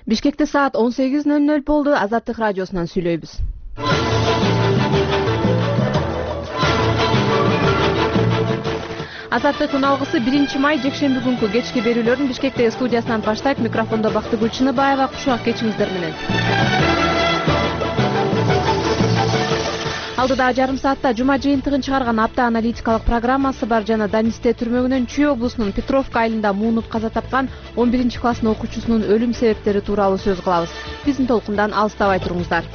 Бишкекте саат 18:00 болду. Азаттык радиосунан сүйлөйбүз. Азаттыктын алгысы 1 май жекшемби күнкү кечки берүүлөрүн Бишкектеги студиясынан баштайт. Микрофондо Бактыгүл Чыныбаева. Кушак кечиңиздер менен. Алдыда жарым саатта жума жыйынтыгын чыгарган апта аналитикалык программасы бар жана Данисте түрмөгүнөн Чүй облусунун Петровка айылында муунут каза тапкан 11-класстын окуучусунун өлүм себептери тууралуу сөз кылабыз. Биздин толкундан алыстабай туруңуздар.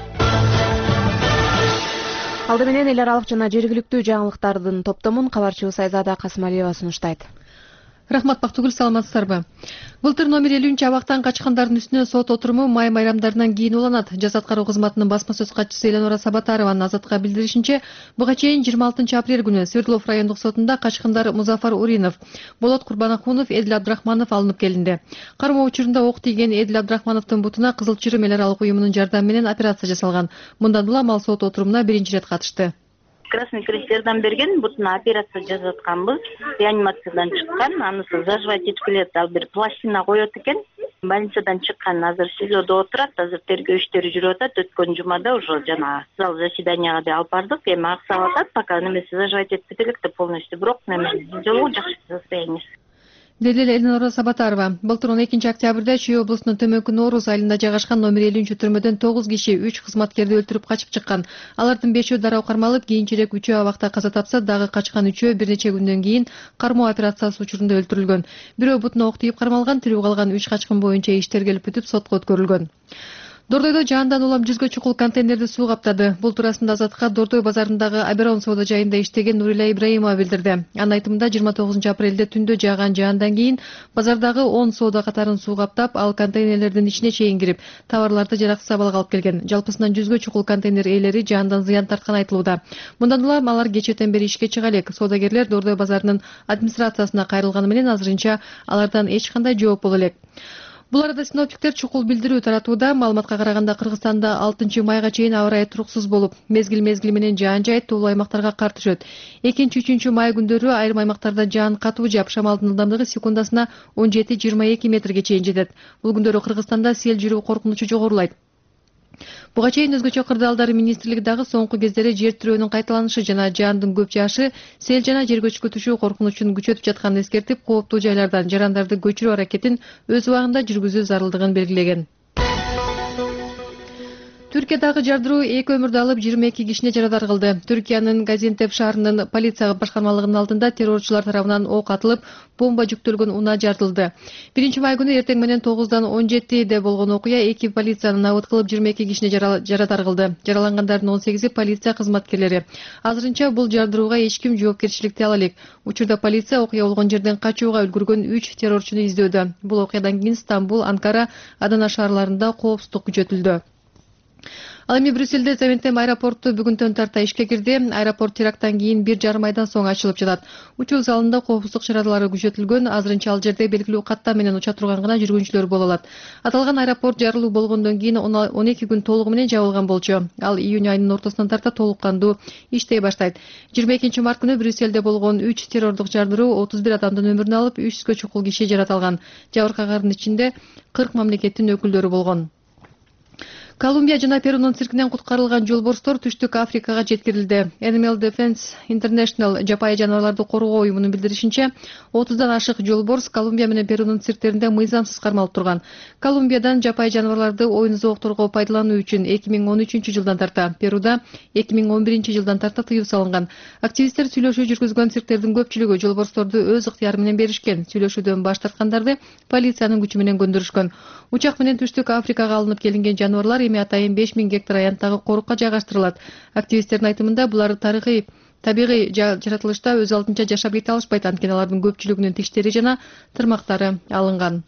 Алды менен эл аралык жана жергиликтүү жаңылыктардын топтомун кабарчыбыз Айзада Касымалиева сунуштайт. Рахмат, Бактыгүл, саламатсыздарбы? Былтыр номер 50 абактан качкандардын үстүнө сот отуруму май майрамдарынан кийин уланат. Жаз аткаруу кызматынын басма сөз катчысы Эленора Сабатарованын Азатка билдиришинче, буга чейин 26 апрель күнү Свердлов райондук сотунда качкандар Музафар Уринов, Болот Курбанахунов, Эдил Абдрахманов алынып келинди. Кармоо учурунда ок тийген Эдил Абдрахмановдун бутуна Кызыл Чырым эл аралык уюмунун жардамы менен операция жасалган. Мындан улам ал сот отурумуна биринчи ирет катышты. Красный Крест жардам берген, бутуна операция жасап атканбыз. Реанимациядан чыккан, анысы заживать этпелет, ал бир пластина коет экен. Больницадан чыккан, азыр СИЗОдо отурат, азыр тергөө иштери жүрүп атат. Өткөн жумада уже жана зал заседанияга да алып бардык. Эми аксап атат, пока немеси заживать этпейт электе полностью, бирок немеси жолу жакшы состояниясы. Деди Эленора Сабатарова. Былтыр 12 октябрда Чүй облусунун Төмөнкү Нооруз айылында жайгашкан номер 50 түрмөдөн 9 киши 3 кызматкерди өлтүрүп качып чыккан. Алардын 5-өө дароо кармалып, кийинчерээк 3-өө абакта каза тапса, дагы качкан 3-өө бир нече күндөн кийин кармоо операциясы учурунда өлтүрүлгөн. Бирөө бутуна ок тийип кармалган, тирүү калган 3 качкын боюнча иш тергелип бүтүп, сотко өткөрүлгөн. Дордойдо жаандан улам 100гө чукул контейнерди суу каптады. Бул туурасында Азатка Дордой базарындагы Аберон соода жайында иштеген Нурила Ибраимова билдирди. Анын айтымында 29 апрелде түндө жааган жаандан кийин базардагы 10 соода катарын суу каптап, ал контейнерлердин ичине чейин кирип, товарларды жараксыз абалга алып келген. Жалпысынан 100гө чукул контейнер ээлери жаандан зыян тарткан айтылууда. Мындан улам алар кечээден бери ишке чыга элек. Соодагерлер Дордой базарынын администрациясына кайрылганы менен азырынча алардан эч кандай жооп боло элек. Бул арада синоптиктер чукул билдирүү таратууда. Маалыматка караганда Кыргызстанда 6 майга чейин аба ырайы туруксуз болуп, мезгил менен жаан жайыт, тоолуу аймактарга кар түшөт. 2-3 май күндөрү айрым аймактарда жаан катуу жаап, шамалдын ылдамдыгы секундасына 17-22 метрге чейин жетет. Бул күндөрү Кыргызстанда сел жүрүү коркунучу жогорулайт. Буга чейин өзгөчө кырдаалдар министрлиги дагы соңку кездери жер тирөөнүн кайталанышы жана жаандын көп жаашы сел жана жер көчкү түшүү коркунучун күчөтүп жатканын эскертип, кооптуу жайлардан жарандарды көчүрүү аракетин өз убагында жүргүзүү зарылдыгын белгилеген. Түркиядагы жардыруу 2 өмүрдү алып 22 кишине жарадар кылды. Түркиянын Газинтеп шаарынын полиция башкармалыгынын алдында террорчулар тарабынан ок атылып, бомба жүктөлгөн унаа жартылды. 1 май күнү эртең менен 9-дан 17-де болгон окуя 2 полициянын абыт кылып 22 кишине жарадар кылды. Жаралангандардын 18-и полиция кызматкерлери. Азырынча бул жардырууга эч ким жоопкерчиликти ала элек. Учурда полиция окуя болгон жерден качууга үлгүргөн 3 террорчуну издөөдө. Бул окуядан кийин Стамбул, Анкара, Адана шаарларында коопсуздук күчөтүлдү. Ал эми Брюссельде Завентем аэропорту бүгүндөн тарта ишке кирди. Аэропорт теракттан кийин 1,5 айдан соң ачылып жатат. Учуу залында коопсуздук чаралары күчөтүлгөн. Азырынча ал жерде белгилүү каттам менен уча турган гана жүргүнчүлөр боло алат. Аталган аэропорт жарылуу болгондон кийин 12 күн толугу менен жабылган болчу. Ал июнь айынын ортосунан тарта толук кандуу иштей баштайт. 22 март күнү Брюссельде болгон 3 террордук жардыруу 31 адамдын өмүрүн алып, 300гө чукул киши жаратылган. Жабыркагандардын ичинде 40 мамлекеттин өкүлдөрү болгон. Колумбия жана Перунун циркинен куткарылган жолборстор Түштүк Африкага жеткирилди. Animal Defense International жапайы жаныбарларды коргоо уюмунун билдиришинче, 30дан ашык жолборс Колумбия менен Перунун цирктеринде мыйзамсыз кармалып турган. Колумбиядан жапайы жаныбарларды оюн зоокторго пайдалануу үчүн 2013 жылдан тарта, Перуда 2011 жылдан тарта тыюу салынган. Активисттер сүйлөшүү жүргүзгөн цирктердин көпчүлүгү жолборсторду өз ыктыяры менен беришкен. Сүйлөшүүдөн баш тарткандарды полициянын күчү менен көндүрүшкөн. Учак менен Түштүк Африкага алынып келинген жаныбарлар эми атайын 5000 гектар аянттагы корукка жайгаштырылат. Активисттердин айтымында булар табигый жаратылышта өз алдынча жашап кете алышпайт, анткени алардын көпчүлүгүнүн тиштери жана тырмактары алынган.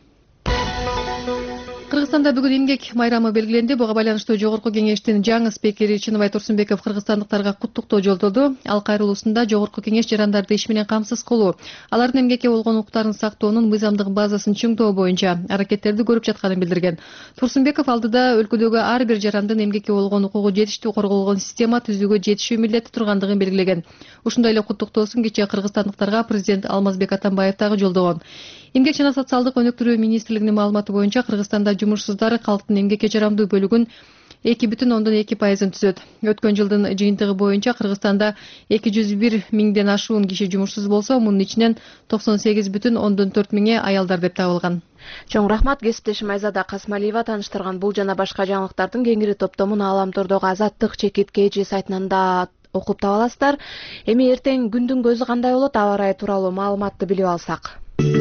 Кыргызстанда бүгүн эмгек майрамы белгиленди. Буга байланыштуу Жогорку кеңештин жаңы спикери Чыныбай Турсунбеков кыргызстандыктарга куттуктоо жолдоду. Ал кайрылуусунда Жогорку кеңеш жарандарды иш менен камсыз кылуу, алардын эмгекке болгон укуктарын сактоонун мыйзамдык базасын чыңдоо боюнча аракеттерди көрүп жатканын билдирген. Турсунбеков алдыда өлкөдөгү ар бир жарандын эмгекке болгон укугу жетиштүү корголгон система түзүүгө жетишүү милдети тургандыгын белгилеген. Ушундай эле куттуктоосун кечээ кыргызстандыктарга президент Алмазбек Атамбаев дагы жолдогон. Эмгек жана социалдык өнүктүрүү министрлигинин маалыматы боюнча Кыргызстанда жумуш жумушсуздары калктын эмгекке жарамдуу бөлүгүн 2,2% түзөт. Өткөн жылдын жыйынтыгы боюнча Кыргызстанда 201 миңден ашуун киши жумушсуз болсо, мунун ичинен 98,4 миңи аялдар деп табылган. Чоң рахмат. Кесиптешим Айзада Касмалиева тааныштырган бул жана башка жаңылыктардын кеңири топтомун Ааламтордогу Азаттык чекит KG сайтынан да окуп таба аласыздар. Эми эртең күндүн көзү кандай болот, аба ырайы тууралуу маалыматты билип алсак.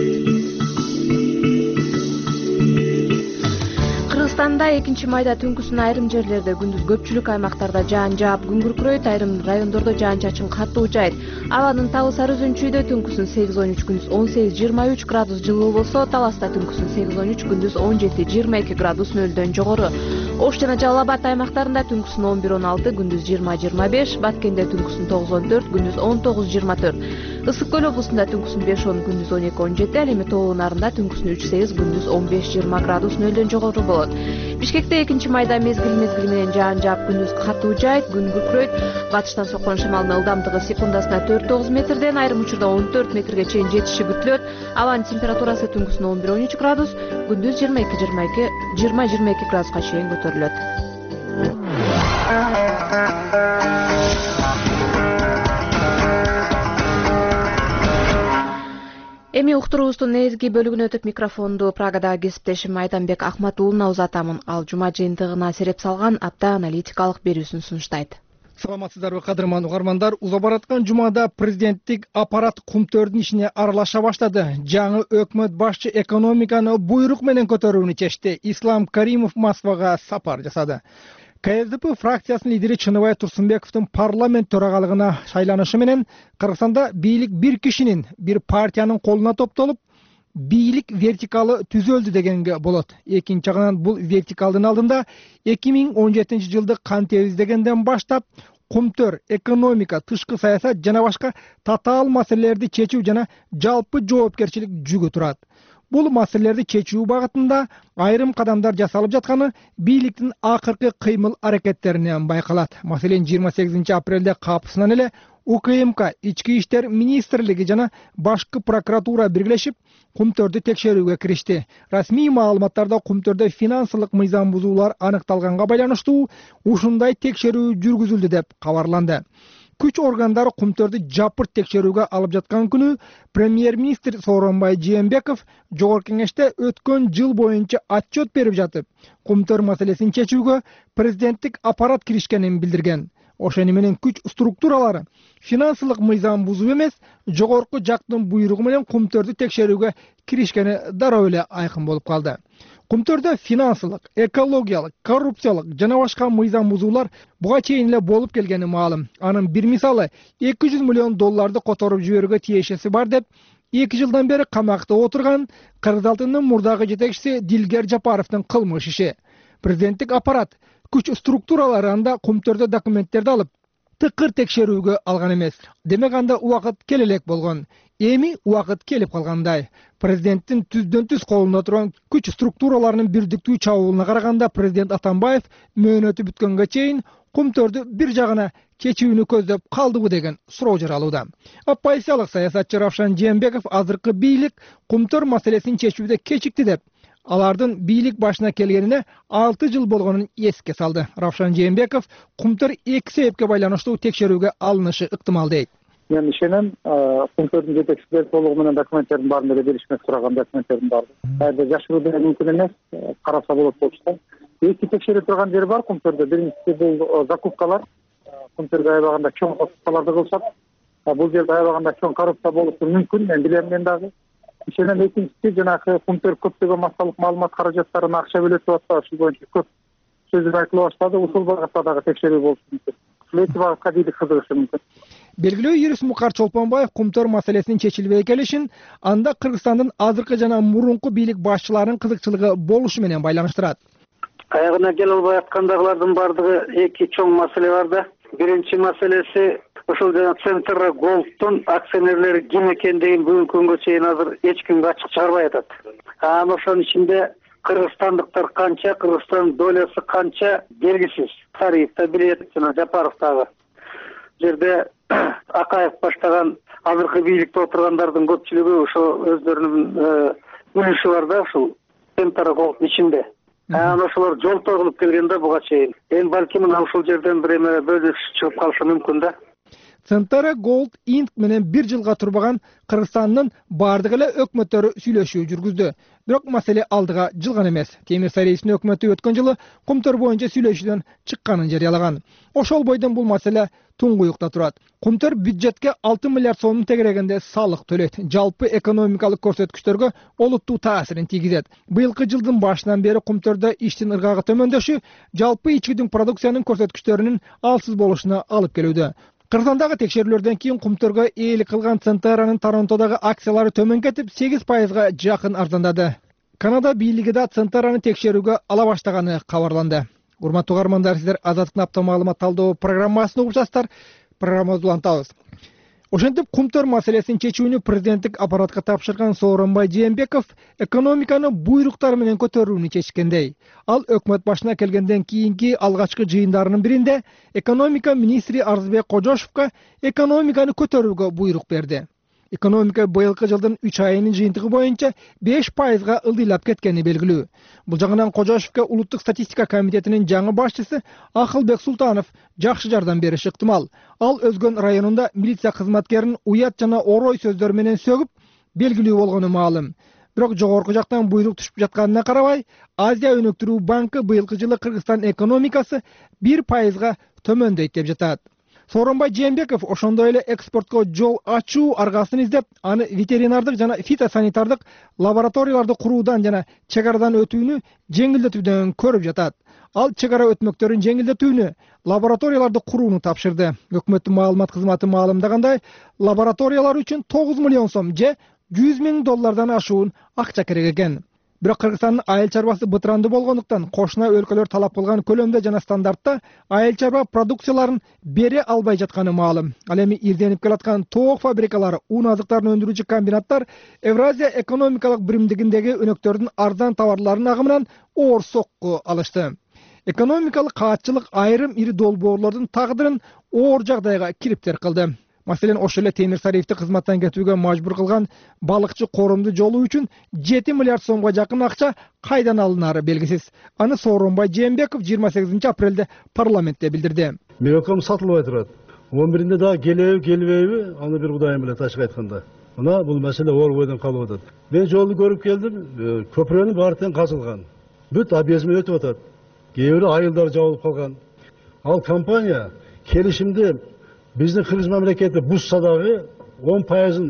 Кыргызстанда 2-майда түнкүсүн айрым жерлерде, күндүз көпчүлүк аймактарда жаан жаап, күн күркүрөйт, айрым райондордо жаан-чачын катуу жаайт. Абанын табы сары үзүнчүйдө түнкүсүн 8-13, күндүз 18-23 градус жылуу болсо, Таласта түнкүсүн 8-13, күндүз 17-22 градус нөлдөн жогору. Ош жана Жалал Абад аймактарында түнкүсүн 11-16, күндүз 20-25, Баткенде түнкүсүн 9-14, күндүз 19-24. Ысык көл облусунда түнкүсүн 5-10, күндүз 12-17, ал эми Тоо нарында түнкүсүн 3-8, күндүз 15-20 градус нөлдөн жогору болот. Бишкекте 2-майда мезгил менен жаан жаап, күндүз катуу жаайт, күн күркүрөйт. Батыштан соккон шамалдын ылдамдыгы секундасына 4-9 метрден, айрым учурда 14 метрге чейин жетиши күтүлөт. Абанын температурасы түнкүсүн 11-13 градус, күндүз 20-22 градуска чейин көтөрүлөт. Эми уктуруубуздун негизги бөлүгүнө өтүп, микрофонду Прагадагы кесиптешим Айданбек Ахматуулуна узатамын. Ал жума жыйынтыгына сереп салган апта аналитикалык берүүсүн сунуштайт. Саламатсыздарбы, кадырман угармандар. Уза бараткан жумада президенттик аппарат кумтөрдүн ишине аралаша баштады. Жаңы өкмөт башчы экономиканы буйрук менен көтөрүүнү чечти. Ислам Каримов Москвага сапар жасады. КСДП фракциясынын лидери Чыныбай Турсунбековдун парламент төрагалыгына шайланышы менен Кыргызстанда бийлик бир кишинин, бир партиянын колуна топтолуп, бийлик вертикалы түзөлдү дегенге болот. Экинчи жагынан бул вертикалдын алдында 2017 жылды кантебиз дегенден баштап кумтөр, экономика, тышкы саясат жана башка татаал маселелерди чечүү жана жалпы жоопкерчилик жүгү турат. Бул маселелерди чечүү багытында айрым кадамдар жасалып жатканы бийликтин акыркы кыймыл аракеттеринен байкалат. Маселен, 28 апрелде капысынан эле УКМК, Ички иштер министрлиги жана башкы прокуратура биргелешип кумтөрдү текшерүүгө киришти. Расмий маалыматтарда кумтөрдө финансылык мыйзам бузуулар аныкталганга байланыштуу ушундай текшерүү жүргүзүлдү деп кабарланды. Күч органдары кумтөрдү жапырт текшерүүгө алып жаткан күнү премьер-министр Сооронбай Жээнбеков Жогорку Кеңеште өткөн жыл боюнча отчет берип жатып, кумтөр маселесин чечүүгө президенттик аппарат киришкенин билдирген. Ошону менен күч структуралары финансылык мыйзам бузуу эмес, жогорку жактын буйругу менен кумтөрдү текшерүүгө киришкени дароо эле айкын болуп калды. Кумтөрдө финансылык, экологиялык, коррупциялык жана башка мыйзам бузуулар буга чейин эле болуп келгени маалым. Анын бир мисалы, $200 миллион которуп жиберүүгө тиешеси бар деп 2 жылдан бери камакта отурган Кыргыз алтынынын мурдагы жетекчиси Дилгер Жапаровдун кылмыш иши. Президенттик аппарат күч структуралары анда кумтөрдө документтерди алып, тыкыр текшерүүгө алган эмес. Демек анда убакыт келе элек болгон. Эми убакыт келип калгандай. Президенттин түздөн-түз колунда турган күч структураларынын бирдиктүү чабуулуна караганда президент Атамбаев мөөнөтү бүткөнгө чейин кумтөрдү бир жагына чечүүнү көздөп калдыбы деген суроо жаралууда. Оппозициялык саясатчы Равшан Жээнбеков азыркы бийлик кумтөр маселесин чечүүдө кечикти деп, алардын бийлик башына келгенине 6 жыл болгонун эске салды. Равшан Жээнбеков кумтөр 2 себепке байланыштуу текшерүүгө алынышы ыктымал дейт. Мен ишенем, кумтөрдүн жетекчилери толугу менен документтердин баарын эле беришмек сураган документтердин баары. Кайда жашыруу деле мүмкүн эмес, караса болот болчу. Эки текшере турган жери бар кумтөрдө. Биринчиси бул закупкалар. Кумтөргө аябаганда чоң закупкаларды кылышат. Бул жерде аябаганда чоң коррупция болушу мүмкүн, мен билем мен дагы. Ишенем, экинчиси жанагы кумтөр көптөгөн массалык маалымат каражаттарына акча бөлөтүп атпайбы, ушул боюнча көп сөздөр айтыла баштады. Ушул багытта дагы текшерүү болушу мүмкүн. Эки багытка бийлик кызыгышы мүмкүн. Белгилүү юрист Мукар Чолпонбаев кумтөр маселесинин чечилбей келишин анда Кыргызстандын азыркы жана мурунку бийлик башчыларынын кызыкчылыгы болушу менен байланыштырат. Аягына келе албай аткандагылардын бардыгы эки чоң маселе бар да. Биринчи маселеси ошол жана Центр Голдтун акционерлери ким экендигин бүгүнкү күнгө чейин азыр эч кимге ачык чыгарбай атат. Ошонун ичинде кыргызстандыктар канча, Кыргызстандын долясы канча белгисиз. Тариф да билет, жана Жапаров дагы. Жерде Акаев баштаган азыркы бийликте отургандардын көпчүлүгү ошо өздөрүнүн үлүшү бар да ушул Центр Голдтун ичинде. Анан ошолор жолтоо кылып келген да буга чейин. Эми балким мына ушул жерден бир эме бөлүш чыгып калышы мүмкүн да. Центара Gold Inc менен 1 жылга турбаган Кыргызстандын бардык эле өкмөттөрү сүйлөшүү жүргүздү. Бирок маселе алдыга жылган эмес. Темир Сариевдин өкмөтү өткөн жылы кумтөр боюнча сүйлөшүүдөн чыкканын жарыялаган. Ошол бойдон бул маселе туңгуюкта турат. Кумтөр бюджетке 6 миллиард сомдун тегерегинде салык төлөйт. Жалпы экономикалык көрсөткүчтөргө олуттуу таасирин тийгизет. Быйылкы жылдын башынан бери кумтөрдө иштин ыргагы төмөндөшү жалпы ички продукциянын көрсөткүчтөрүнүн алсыз болушуна алып келүүдө. Кыргызстандагы текшерүүлөрдөн кийин кумтөргө ээлик кылган Центаранын Торонтодогу акциялары төмөн кетип 8%га жакын арзандады. Канада бийлиги да Центараны текшерүүгө ала баштаганы кабарланды. Урматтуу угармандар, сиздер Азаттыктын апта маалымат талдоо программасын угуп жатасыздар. Программабызды улантабыз. Ошентип кумтөр маселесин чечүүнү президенттик аппаратка тапшырган Сооронбай Жээнбеков экономиканы буйруктар менен көтөрүүнү чечкендей. Ал өкмөт башына келгенден кийинки алгачкы жыйындарынын биринде экономика министри Арзыбек Кожошовго экономиканы көтөрүүгө буйрук берди. Экономика быйылкы жылдын 3 айынын жыйынтыгы боюнча 5%га ылдыйлап кеткени белгилүү. Бул жагынан Кожошовго улуттук статистика комитетинин жаңы башчысы Акылбек Султанов жакшы жардам бериши ыктымал. Ал өзгөн районунда милиция кызматкерин уят жана орой сөздөр менен сөгүп белгилүү болгону маалым. Бирок жогорку жактан буйрук түшүп жатканына карабай, Азия өнүктүрүү банкы быйылкы жылы Кыргызстан экономикасы 1%га төмөндөйт деп жатат. Сооронбай Жээнбеков ошондой эле экспортко жол ачуу аргасын издеп, аны ветеринардык жана фитосанитардык лабораторияларды куруудан жана чек арадан өтүүнү жеңилдетүүдөн көрүп жатат. Ал чек ара өтмөктөрүн жеңилдетүүнү, лабораторияларды курууну тапшырды. Өкмөттүн маалымат кызматы маалымдагандай, лабораториялар үчүн 9 миллион сом же $100 000 ашуун акча керек экен. Бирок Кыргызстандын айыл чарбасы бытыранды болгондуктан кошуна өлкөлөр талап кылган көлөмдө жана стандартта айыл чарба продукцияларын бере албай жатканы маалым. Ал эми ирденип келаткан тоок фабрикалары, ун азыктарын өндүрүүчү комбинаттар Евразия экономикалык биримдигиндеги өнөктөрдүн арзан товарларынын агымынан оор сокку алышты. Экономикалык каатчылык айрым ири долбоорлордун тагдырын оор жагдайга кириптер кылды. Маселен, ошол эле Темир Сариевди кызматтан кетүүгө мажбур кылган балыкчы корумду жолу үчүн 7 миллиард сомго жакын акча кайдан алынары белгисиз. Аны Сооронбай Жээнбеков 28 апрелде парламентте билдирди. Мегаком сатылбай турат. 11-inde дагы келбейби, аны бир Кудайым билет ачык айтканда. Мына бул маселе оор бойдон калып атат. Мен жолду көрүп келдим, көпүрөнүн баары тең казылган. Бүт объездмен өтүп атат. Кээ бирөө айылдар жабылып калган. Ал компания келишимди биздин Кыргыз мамлекети бузса дагы 10%-ын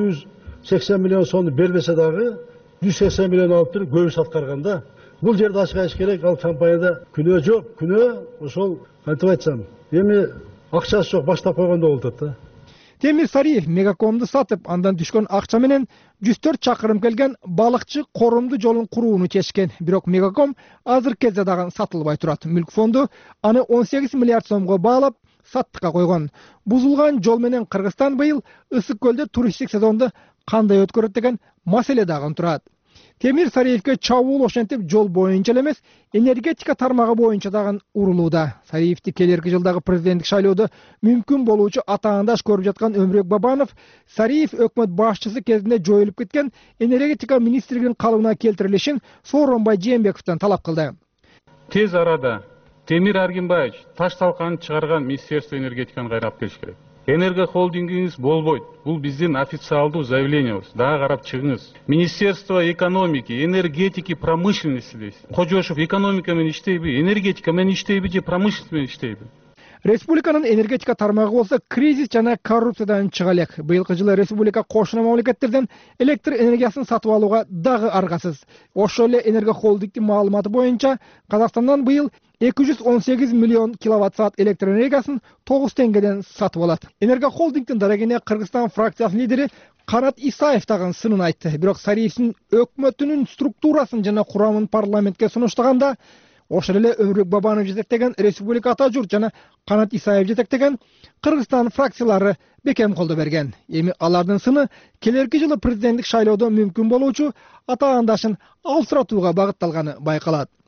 680 миллион сомду бербесе дагы 180 миллион алып туруп көбүс аткарганда, бул жерде ачык айтыш керек, ал компанияда күнөө жок. Күнөө ошол кантип айтсам, эми акчасы жок, баштап койгондо болуп атат да. Темир Сариев Мегакомду сатып, андан түшкөн акча менен 104 чакырым келген балыкчы корумду жолун курууну чечкен. Бирок Мегаком азыркы кезде дагы сатылбай турат. Мүлк фонду аны 18 миллиард сомго баалап саттыкка койгон. Бузулган жол менен Кыргызстан быйыл ысык көлдө туристтик сезонду кандай өткөрөт деген маселе дагы турат. Темир Сариевге чабуул ошентип жол боюнча эле эмес, энергетика тармагы боюнча дагы урулууда. Сариевди келерки жылдагы президенттик шайлоодо мүмкүн болуучу атаандаш көрүп жаткан Өмүрөк Бабанов Сариев өкмөт башчысы кезинде жоюлуп кеткен энергетика министрлигинин калыбына келтирилишин Сооронбай Жээнбековдон талап кылды. Тез арада Темир Аргинбаевич таш талканын чыгарган Министерство энергетиканы кайра алып келиш керек. Энергохолдингиңиз болбойт. Бул биздин официалдуу заявлениябыз. Дагы карап чыгыңыз. Министерство экономики, энергетики, промышленности дейсиз. Кожошов экономика менен иштейби, энергетика менен иштейби же промышленность менен иштейби? Республиканын энергетика тармагы болсо кризис жана коррупциядан чыга элек. Быйылкы жылы республика кошуна мамлекеттерден электр энергиясын сатып алууга дагы аргасыз. Ошол эле Энергохолдингдин маалыматы боюнча Казакстандан быйыл 218 миллион киловатт-саат электр энергиясын 9 теңгеден сатып алат. Энергохолдингдин дарегине Кыргызстан фракциясынын лидери Канат Исаев дагы сынын айтты. Бирок Сариевдин өкмөтүнүн структурасын жана курамын парламентке сунуштаганда ошол эле Өмүрөк Бабанов жетектеген Республика Ата журт жана Канат Исаев жетектеген Кыргызстан фракциялары бекем колдо берген. Эми алардын сыны келерки жылы президенттик шайлоодо мүмкүн болуучу атаандашын алсыратууга багытталганы байкалат.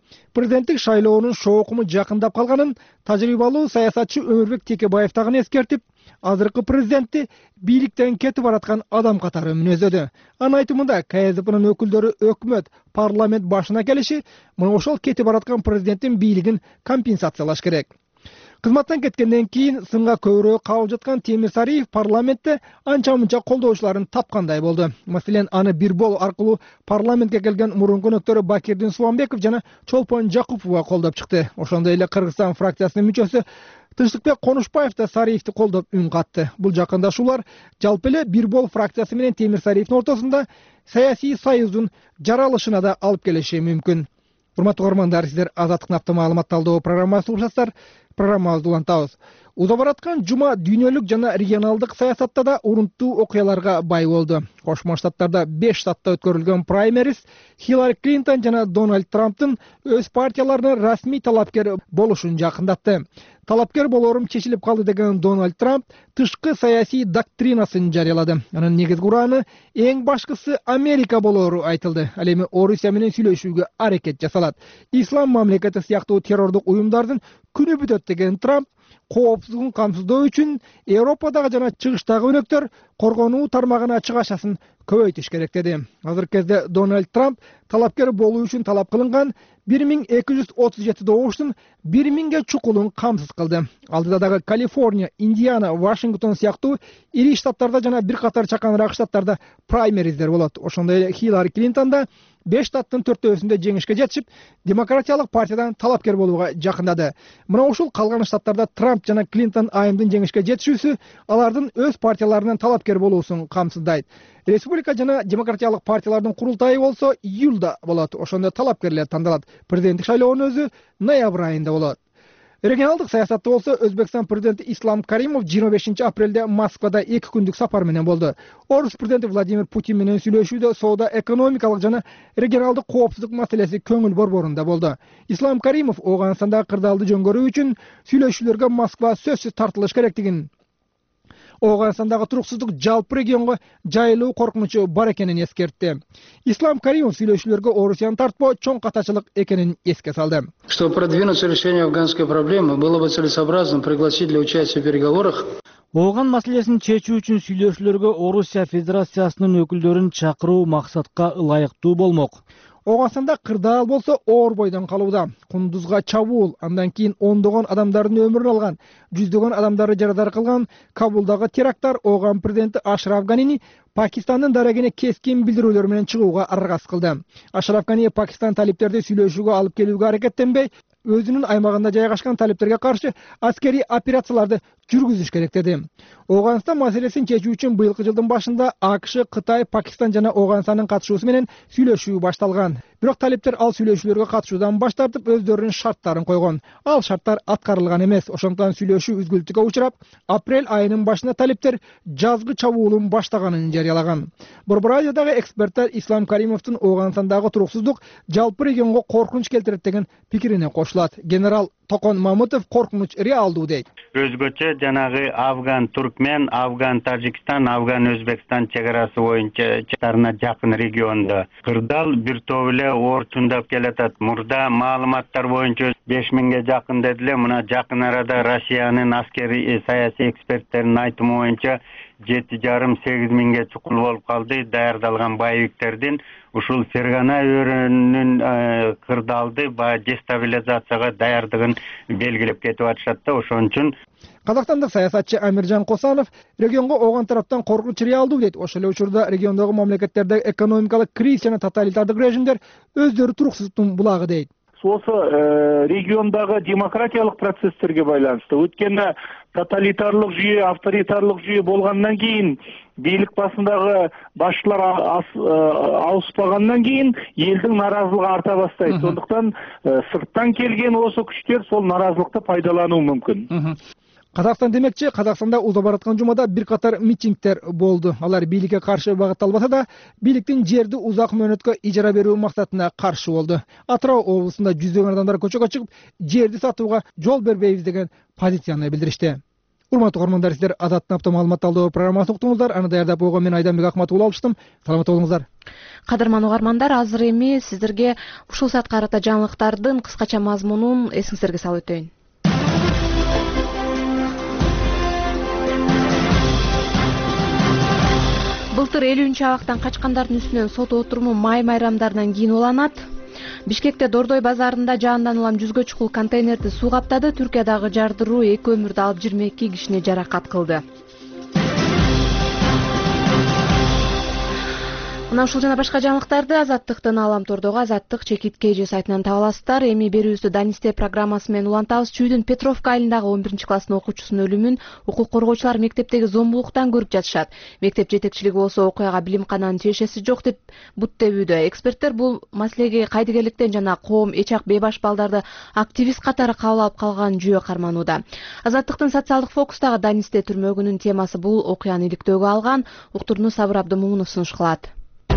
Президенттик шайлоонун шоокуму жакындап калганын тажрыйбалуу саясатчы Өмүрбек Текебаев дагы эскертип, азыркы президентти бийликтен кетип бараткан адам катары мүнөздөдү. Анын айтымында КСДПнын өкүлдөрү өкмөт, парламент башына келиши мына ошол кетип бараткан президенттин бийлигин компенсациялаш керек. Кызматтан кеткенден кийин сынга көбүрөөк кабыл жаткан Темир Сариев парламентте анча-мынча колдоочуларын тапкандай болду. Маселен, аны бир бол аркылуу парламентке келген мурунку өнөктөрү Бакирдин Субанбеков жана Чолпон Жакупова колдоп чыкты. Ошондой эле Кыргызстан фракциясынын мүчөсү Тынчтыкбек Конушбаев да Сариевди колдоп үн катты. Бул жакындашуулар жалпы эле бир бол фракциясы менен Темир Сариевдин ортосунда саясий союздун жаралышына да алып келиши мүмкүн. Урматтуу угармандар, сиздер Азаттыктын автомаалымат талдоо программасын угуп жатасыздар. Программабызды улантабыз. Уза бараткан жума дүйнөлүк жана регионалдык саясатта да урунттуу окуяларга бай болду. Кошмо Штаттарда 5 штатта өткөрүлгөн праймериз Хиллари Клинтон жана Дональд Трамптын өз партияларына расмий талапкер болушун жакындатты. Талапкер болорум чечилип калды деген Дональд Трамп тышкы саясий доктринасын жарыялады. Анын негизги урааны эң башкысы Америка болору айтылды. Ал эми Орусия менен сүйлөшүүгө аракет жасалат. Ислам мамлекети сыяктуу террордук уюмдардын күнү бүтөт деген Трамп коопсуздугун камсыздоо үчүн Европадагы жана чыгыштагы өнөктөр коргонуу тармагына чыгашасын көбөйтүш керек деди. Азыркы кезде Дональд Трамп талапкер болуу үчүн талап кылынган 1237 добуштун 1000ге чукулун камсыз кылды. Алдыда дагы Калифорния, Индиана, Вашингтон сыяктуу ири штаттарда жана бир катар чаканыраак штаттарда праймериздер болот. Ошондой эле Хиллари Клинтон да 5 штаттын 4-өсүндө жеңишке жетишип, демократиялык партиядан талапкер болууга жакындады. Мына ушул калган штаттарда Трамп жана Клинтон айымдын жеңишке жетишүүсү алардын өз партияларынан талапкер болуусун камсыздайт. Республика жана демократиялык партиялардын курултайы болсо июлда болот. Ошондо талапкерлер тандалат. Президенттик шайлоонун өзү ноябрь айында болот. Регионалдык саясатта болсо Өзбекстан президенти Ислам Каримов 25 апрелде Москвада 2 күндүк сапар менен болду. Орус президенти Владимир Путин менен сүйлөшүүдө соода, экономикалык жана регионалдык коопсуздук маселеси көңүл борборунда болду. Ислам Каримов Ооганстандагы кырдаалды жөнгөрүү үчүн сүйлөшүүлөргө Москва сөзсүз тартылыш керектигин, Ооганстандагы туруксуздук жалпы регионго жайылуу коркунучу бар экенин эскертти. Ислам Каримов сүйлөшүүлөргө Орусияны тартпоо чоң катачылык экенин эске салды. Чтобы продвинуться решение афганской проблемы, было бы целесообразно пригласить для участия в переговорах Ооган маселесин чечүү үчүн сүйлөшүүлөргө Орусия Федерациясынын өкүлдөрүн чакыруу максатка ылайыктуу болмок. Ооганстанда кырдаал болсо оор бойдон калууда. Кундузга чабуул, андан кийин ондогон адамдардын өмүрүн алган, жүздөгөн адамдарды жарадар кылган Кабулдагы теракттар Ооган президенти Ашраф Ганини Пакистандын дарегине кескин билдирүүлөр менен чыгууга аргасыз кылды. Ашраф Гани Пакистан талиптерди сүйлөшүүгө алып келүүгө аракеттенбей, өзүнүн аймагында жайгашкан талиптерге каршы аскерий операцияларды жүргүзүш керек деди. Ооганстан маселесин чечүү үчүн быйылкы жылдын башында АКШ, Кытай, Пакистан жана Ооганстандын катышуусу менен сүйлөшүү башталган. Бирок талиптер ал сүйлөшүүлөргө катышуудан баш тартып, өздөрүнүн шарттарын койгон. Ал шарттар аткарылган эмес. Ошондуктан сүйлөшүү үзгүлтүккө учурап, апрель айынын башында талиптер жазгы чабуулун баштаганын жарыялаган. Борбор Азиядагы эксперттер Ислам Каримовдун Ооганстандагы туруксуздук жалпы регионго коркунуч келтирет деген пикирине кошулат. Генерал Токон Мамытов коркунуч реалдуу дейт. Өзгөчө жанагы Афган Туркмен, Афган Тажикстан, Афган Өзбекстан чегарасы боюнча чарына жакын региондо кырдаал бир топ эле ортундап келатат. Мурда маалыматтар боюнча 5000ге жакын дедиле. Мына жакын арада Россиянын аскери саясий эксперттеринин айтымы боюнча 7,5-8 миңге чукул болуп калды. Даярдалган боевиктердин ушул Фергана өрүнүнүн кырдаалды дестабилизацияга даярдыгын белгилеп кетип атышат да. Ошон үчүн Казакстандык саясатчы Амиржан Косанов регионго Ооган тараптан коркунуч реалдуу дейт. Ошол эле учурда региондогу мамлекеттерде экономикалык кризис жана тоталитардык режимдер өздөрү туруксуздуктун булагы дейт. Осы региондагы демократиялык процесстерге байланыштуу. Өткөндө тоталитарлык жүйө, авторитарлык жүйө болгондон кийин, бийлик басындагы башчылар ауыспагандан кийин элдин наразылыгы арта баштайт. Сондуктан сырттан келген осы күчтөр сол наразылыкты пайдалануу мүмкүн. Казакстан демекчи, Казакстанда уза бараткан жумада бир катар митингдер болду. Алар бийликке каршы багытталбаса да, бийликтин жерди узак мөөнөткө ижара берүү максатына каршы болду. Атырау облусунда жүздөгөн адамдар көчөгө чыгып, жерди сатууга жол бербейбиз деген позицияны билдиришти. Урматтуу угармандар, сиздер Азаттын апта маалымат талдоо программасын уктуңуздар. Аны даярдап койгон мен Айданбек Акматулла алыштым. Саламатта болуңуздар. Кадырман угармандар, азыр эми сиздерге ушул саатка карата жаңылыктардын кыскача мазмунун эсиңиздерге салып өтөйүн. Былтыр 50-абактан качкандардын үстүнөн сот отуруму май майрамдарынан кийин уланат. Бишкекте Дордой базарында жаандан улам 100гө чукул контейнерди суу каптады. Түркиядагы жардыруу 2 өмүрдү алып 22 кишини жаракат кылды. Мына ушул жана башка жаңылыктарды Азаттыктын Аламтордогу Азаттык чекит KG сайтынан таба аласыздар. Эми берүүбүздү Данисте программасы менен улантабыз. Чүйдүн Петровка айылындагы 11-класстын окуучусунун өлүмүн укук коргоочулар мектептеги зомбулуктан көрүп жатышат. Мектеп жетекчилиги болсо окуяга билимкананын тиешеси жок деп бут тебүүдө. Эксперттер бул маселеге кайдыгерликтен жана коом эчак бейбаш балдарды активист катары кабыл алып калган жүйө карманууда. Азаттыктын социалдык фокустагы Данисте түрмөгүнүн темасы бул окуяны иликтөөгө алган. Уктурууну Сабыр Абдымомунов сунуш кылат.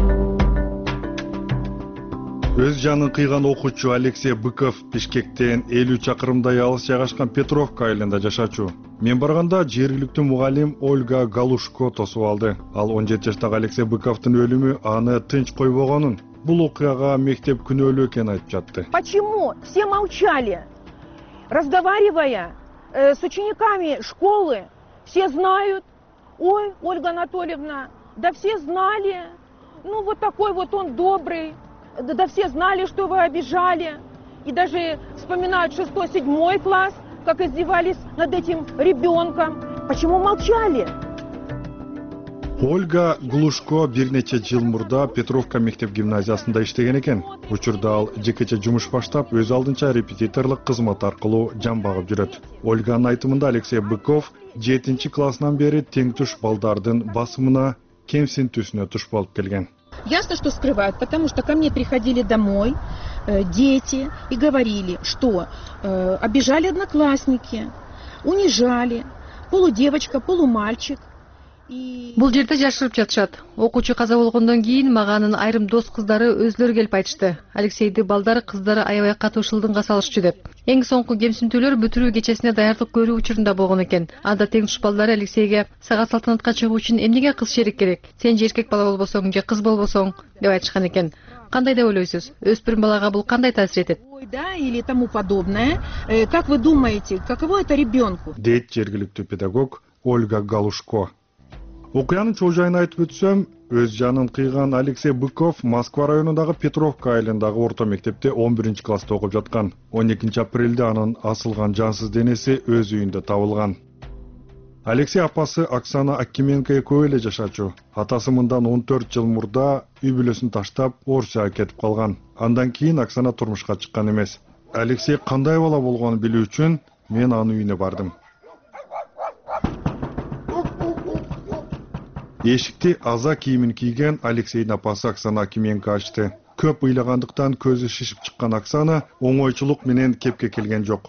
Өз жанын кыйган окуучу Алексей Быков Бишкектен 50 чакырымдай алыс жайгашкан Петровка айылында жашачу. Мен барганда жергиликтүү мугалим Ольга Галушко тосуп алды. Ал 17 жаштагы Алексей Быковдун өлүмү аны тынч койбогонун, бул окуяга мектеп күнөөлүү экенин айтып жатты. Почему все молчали? Разговаривая с учениками школы, все знают. Ой, Ольга Анатольевна, да все знали. Ну вот такой вот он добрый. Да все знали, что вы обижали. И даже вспоминают 6-7 класс, как издевались над этим ребенком. Почему молчали? Ольга Глушко бир нече жыл мурда Петровка мектеп гимназиясында иштеген экен. Учурда ал жекече жумуш баштап, өз алдынча репетиторлук кызмат аркылуу жан багып жүрөт. Ольганын айтымында Алексей Быков 7-классынан бери тең туш балдардын басымына, кемсинтүүсүнө туш болуп келген. Ясно, что скрывают, потому что ко мне приходили домой дети и говорили, что обижали одноклассники, унижали, полудевочка, полумальчик. Бул жерде жашырып жатышат. Окуучу каза болгондон кийин мага анын айрым дос кыздары өзлөрү келип айтышты. Алексейди балдар кыздары аябай катуу ушулдунга салышчу деп. Эң соңку кемсинтүүлөр бүтүрүү кечесине даярдык көрүү учурунда болгон экен. Анда тең туш балдары Алексейге сага салтанатка чыгуу үчүн эмнеге кыз шерик керек? Сен же эркек бала болбосоң, же кыз болбосоң деп айтышкан экен. Кандай деп ойлойсуз? Өспүрүм балага бул кандай таасир этет? Да, или тому подобное. Как вы думаете, каково это ребенку? Дейт жергиликтүү педагог Ольга Галушко. Окуянын чоо жайын айтып өтсөм, өз жанын кыйган Алексей Быков Москва районундагы Петровка айылындагы орто мектепте 11-класста окуп жаткан. 12 апрелде анын асылган жансыз денеси өз үйүндө табылган. Алексей апасы Оксана Акименко экөө эле жашачу. Атасы мындан 14 жыл мурда үй бүлөсүн таштап Орусияга кетип калган. Андан кийин Оксана турмушка чыккан эмес. Алексей кандай бала болгонун билүү үчүн мен анын үйүнө бардым. Эшикти аза кийимин кийген Алексейдин апасы Оксана Акименко ачты. Көп ыйлагандыктан көзү шишип чыккан Оксана оңойчулук менен кепке келген жок.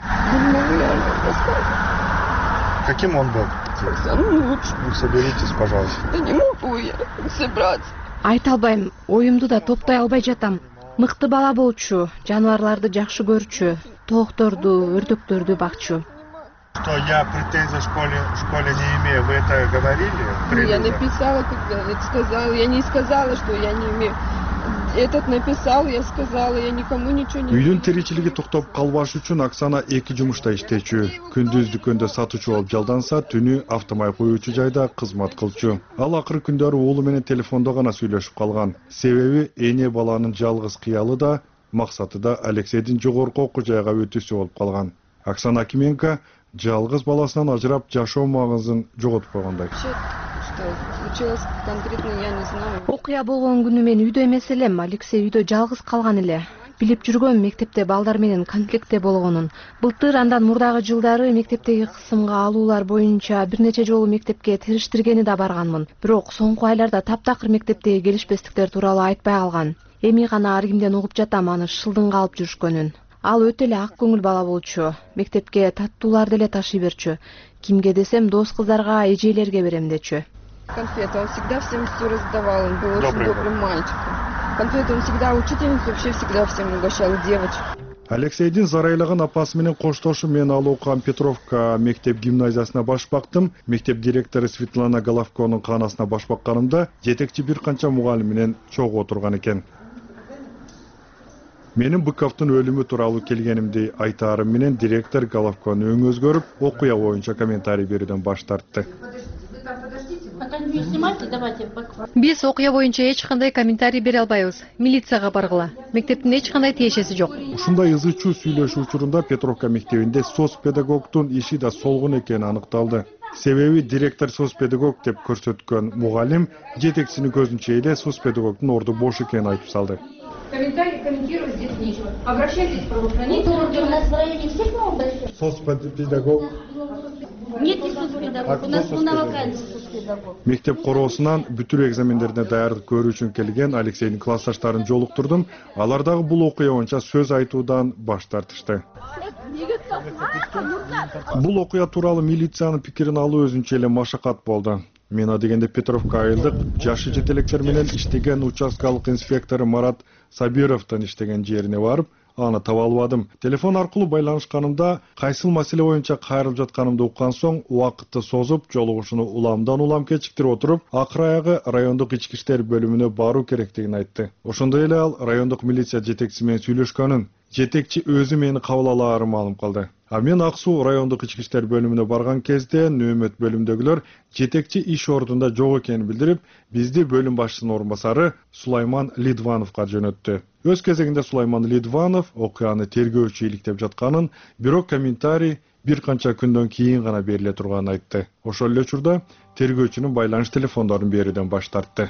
Каким он был? Вы соберитесь, пожалуйста. Да не могу я собраться. Айта албайм, оюмду да топтой албай жатам. Мыкты бала болчу, жаныбарларды жакшы көрчү, тоокторду, өрдөктөрдү бакчу. Что я претензий в школе не имею, вы это говорили? Я написала, когда сказала, я не сказала, что я не имею. Этот написал, я сказала, я никому ничего не... Үйдүн тиричилиги токтоп калбаш үчүн Оксана 2 жумушта иштечү. Күндүз дүкөндө сатуучу болуп жалданса, түнү автомай коюучу жайда кызмат кылчу. Ал акыркы күндөрү уулу менен телефондо гана сүйлөшүп калган. Себеби эне баланын жалгыз кыялы да, максаты да Алексейдин жогорку окуу жайга өтүүсү болуп калган. Оксана Акименко жалгыз баласынан ажырап жашоо маңызын жоготуп койгондой. Случилось конкретно, я не знаю. Окуя болгон күнү мен үйдө эмес элем, Алексей үйдө жалгыз калган эле. Билип жүргөм мектепте балдар менен конфликтте болгонун. Былтыр андан мурдагы жылдары мектептеги кысымга алуулар боюнча бир нече жолу мектепке териштиргени да барганмын. Бирок соңку айларда таптакыр мектептеги келишпестиктер тууралуу айтпай калган. Эми гана ар кимден угуп жатам аны шылдыңга алып жүрүшкөнүн. Ал өтө эле ак көңүл бала болчу. Мектепке таттууларды эле ташый берчү. Кимге десем, дос кыздарга, эжелерге берем дечү. Конфеты, он всегда всем все раздавал, он был очень добрым мальчиком. Конфеты он всегда, учительница вообще всегда всем угощал, девочек. Алексейдин зарайлаган апасы менен коштошуп мен ал окуган Петровка мектеп гимназиясына баш бактым. Мектеп директору Светлана Головконун каанасына баш бакканымда жетекчи бир канча мугалим менен чогуу отурган экен. Менин Быковдун өлүмү тууралуу келгенимди айтаарым менен директор Головконун өңү өзгөрүп, окуя боюнча комментарий берүүдөн баш тартты. Биз окуя боюнча эч кандай комментарий бере албайбыз. Милицияга баргыла. Мектептин эч кандай тиешеси жок. Ушундай ызычуу сүйлөшүү учурунда Петровка мектебинде соц педагогдун иши да солгун экени аныкталды. Себеби директор соц педагог деп көрсөткөн мугалим жетекчинин көзүнчө эле соц педагогдун орду бош экенин айтып салды. Комментировать здесь нечего. Обращайтесь в правоохранительные. У нас в районе всех новых соцпедагог. Нет, не соцпедагог. У нас полна вакансия соцпедагог. Мектеп короосунан бүтүрүү экзамендерине даярдык көрүү үчүн келген Алексейдин классташтарын жолуктурдум. Алар дагы бул окуя боюнча сөз айтуудан баш тартышты. Бул окуя тууралуу милициянын пикирин алуу өзүнчө эле машакат болду. Мен адегенде Петровка айылдык жашы жетелектер менен иштеген участкалык инспектору Марат Сабировдун иштеген жерине барып, аны таба албадым. Телефон аркылуу байланышканымда кайсыл маселе боюнча кайрылып жатканымды уккан соң убакытты созуп, жолугушууну уламдан улам кечиктирип отуруп, акыры аягы райондук ички иштер бөлүмүнө баруу керектигин айтты. Ошондой эле ал райондук милиция жетекчиси менен сүйлөшкөнүн, жетекчи өзү мени кабыл алаарын маалым кылды. А мен Ак Суу райондук ички иштер бөлүмүнө барган кезде нөөмөт бөлүмдөгүлөр жетекчи иш ордунда жок экенин билдирип, бизди бөлүм башчысынын орун басары Сулайман Лидвановго жөнөттү. Өз кезегинде Сулайман Лидванов окуяны тергөөчү иликтеп жатканын, бирок комментарий бир канча күндөн кийин гана бериле турганын айтты. Ошол эле учурда тергөөчүнүн байланыш телефондорун берүүдөн баш тартты.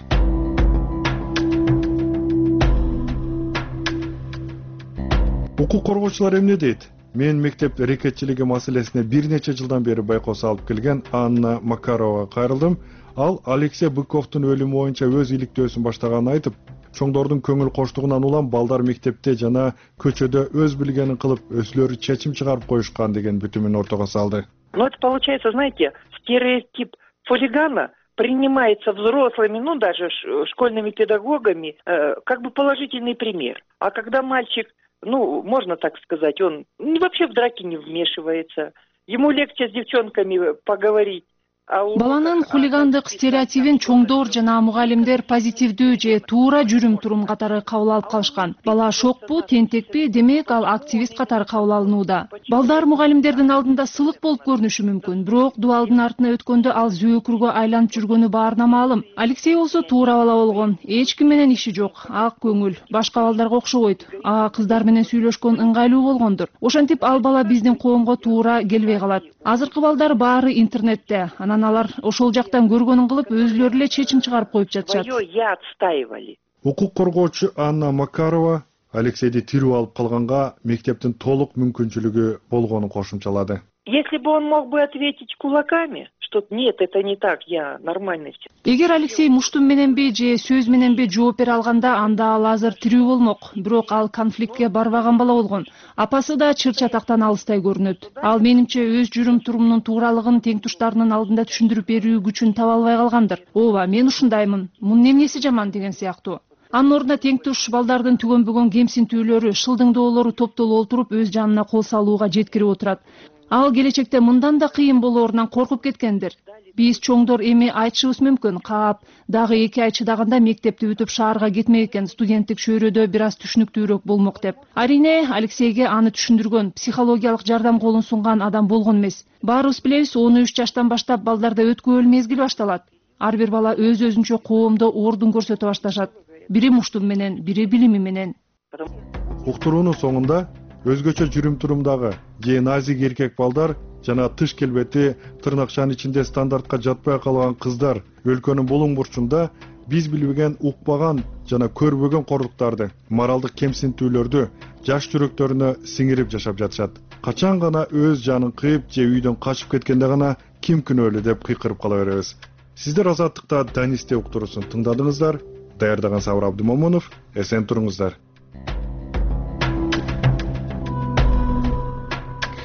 Укук коргоочулар эмне дейт? Мен мектеп рекетчилиги маселесине бир нече жылдан бери байкоо салып келген Анна Макаровага кайрылдым. Ал Алексей Быковдун өлүмү боюнча өз иликтөөсүн баштаганын айтып, чоңдордун көңүл коштугунан улам балдар мектепте жана көчөдө өз билгенин кылып, өзүлөрү чечим чыгарып коюшкан деген бүтүмүн ортого салды. Но это получается, знаете, стереотип хулигана принимается взрослыми, ну даже школьными педагогами, как бы положительный пример. А когда мальчик, ну, можно так сказать, он вообще в драки не вмешивается. Ему легче с девчонками поговорить. Баланын хулигандык стереотипин чоңдор жана мугалимдер позитивдүү же туура жүрүм-турум катары кабыл алып калышкан. Бала шокпу, тентекпи, демек ал активист катары кабыл алынууда. Балдар мугалимдердин алдында сылык болуп көрүнүшү мүмкүн, бирок дубалдын артына өткөндө ал зөөкүргө айланып жүргөнү баарына маалым. Алексей болсо туура бала болгон, эч ким менен иши жок, ак көңүл, башка балдарга окшобойт. Кыздар менен сүйлөшкөн ыңгайлуу болгондур. Ошентип ал бала биздин коомго туура келбей калат. Азыркы балдар баары интернетте. Анан алар ошол жактан көргөнүн кылып өзүлөрү эле чечим чыгарып коюп жатышат. Я отстаивали. Укук коргоочу Анна Макарова Алексейди тирүү алып калганга мектептин толук мүмкүнчүлүгү болгонун кошумчалады. Если бы он мог бы ответить кулаками, что нет, это не так, я нормальный. Эгер Алексей муштум мененби же сөз мененби жооп бере алганда, анда ал азыр тирүү болмок. Бирок ал конфликтке барбаган бала болгон. Апасы да чыр чатактан алыстай көрүнөт. Ал менимче өз жүрүм-турумунун тууралыгын тең туштарынын алдында түшүндүрүп берүү күчүн таба албай калгандыр. Ооба, мен ушундаймын. Мунун эмнеси жаман деген сыяктуу. Анын ордуна тең туш балдардын түгөнбөгөн кемсинтүүлөрү, шылдыңдоолору топтолуп отуруп өз жанына кол салууга жеткирип отурат. Ал келечекте мындан да кыйын болоорунан коркуп кеткендир. Биз чоңдор эми айтышыбыз мүмкүн, кап, дагы 2 ай чыдаганда мектепти бүтүп шаарга кетмек экен, студенттик чөйрөдө бир аз түшүнүктүүрөөк болмок деп. Арине Алексейге аны түшүндүргөн, психологиялык жардам колун сунган адам болгон эмес. Баарыбыз билебиз, 13 жаштан баштап балдарда өткөбөл мезгил башталат. Ар бир бала өз-өзүнчө коомдо ордун көрсөтө башташат. Бири муштум менен, бири билими менен. Уктуруунун соңунда өзгөчө жүрүм-турумдагы же назик эркек балдар жана тыш келбети тырнакчанын ичинде стандартка жатпай калган кыздар өлкөнүн булуң бурчунда биз билбеген, укпаган жана көрбөгөн корлуктарды, моралдык кемсинтүүлөрдү жаш жүрөктөрүнө сиңирип жашап жатышат. Качан гана өз жанын кыйып же үйдөн качып кеткенде гана ким күнөөлүү деп кыйкырып кала беребиз. Сиздер Азаттыкта Данисте уктуруусун тыңдадыңыздар. Даярдаган Сабыр Абдымомунов, эсен туруңуздар.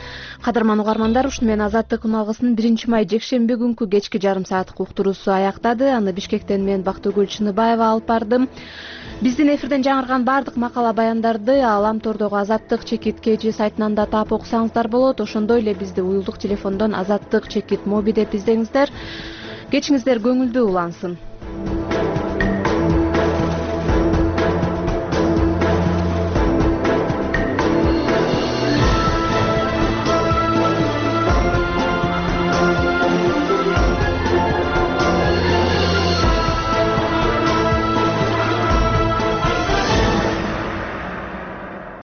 Кадырман угармандар, ушуну менен Азаттык күн алгысынын 1 май жекшемби күнкү кечки жарым сааттык уктуруусу аяктады. Аны Бишкектен мен Бактыгүл Чыныбаева алып бардым. Биздин эфирден жаңырган бардык макала баяндарды Аламтордогу Азаттык _KG сайтынан да таап окусаңыздар болот. Ошондой эле бизди уюлдук телефондон Азаттык _моби деп издеңиздер. Кечиңиздер көңүлдүү улансын.